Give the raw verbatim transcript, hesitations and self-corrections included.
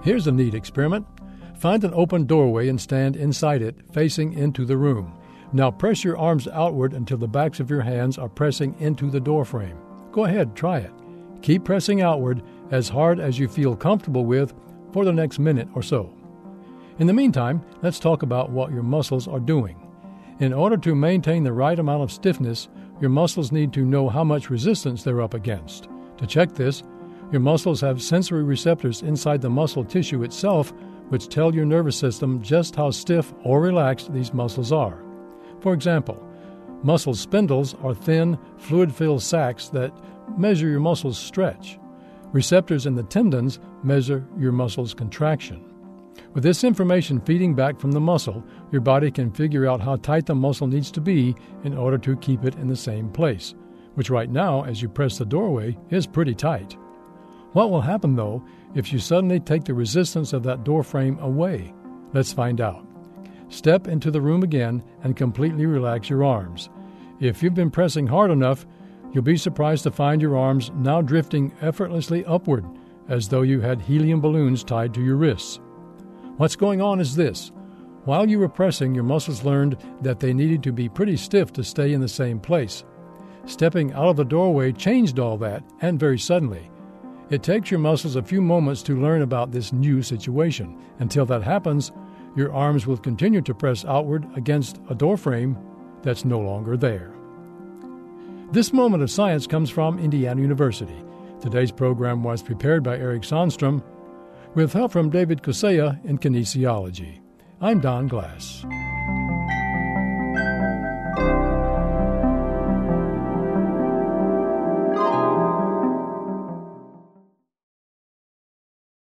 Here's a neat experiment. Find an open doorway and stand inside it, facing into the room. Now press your arms outward until the backs of your hands are pressing into the doorframe. Go ahead, try it. Keep pressing outward as hard as you feel comfortable with for the next minute or so. In the meantime, let's talk about what your muscles are doing. In order to maintain the right amount of stiffness, your muscles need to know how much resistance they're up against. To check this, your muscles have sensory receptors inside the muscle tissue itself, which tell your nervous system just how stiff or relaxed these muscles are. For example, muscle spindles are thin, fluid-filled sacs that measure your muscles' stretch. Receptors in the tendons measure your muscles' contraction. With this information feeding back from the muscle, your body can figure out how tight the muscle needs to be in order to keep it in the same place, which right now, as you press the doorway, is pretty tight. What will happen, though, if you suddenly take the resistance of that door frame away? Let's find out. Step into the room again and completely relax your arms. If you've been pressing hard enough, you'll be surprised to find your arms now drifting effortlessly upward, as though you had helium balloons tied to your wrists. What's going on is this. While you were pressing, your muscles learned that they needed to be pretty stiff to stay in the same place. Stepping out of the doorway changed all that, and very suddenly. It takes your muscles a few moments to learn about this new situation. Until that happens, your arms will continue to press outward against a doorframe that's no longer there. This moment of science comes from Indiana University. Today's program was prepared by Eric Sandstrom, with help from David Kusea in kinesiology. I'm Don Glass.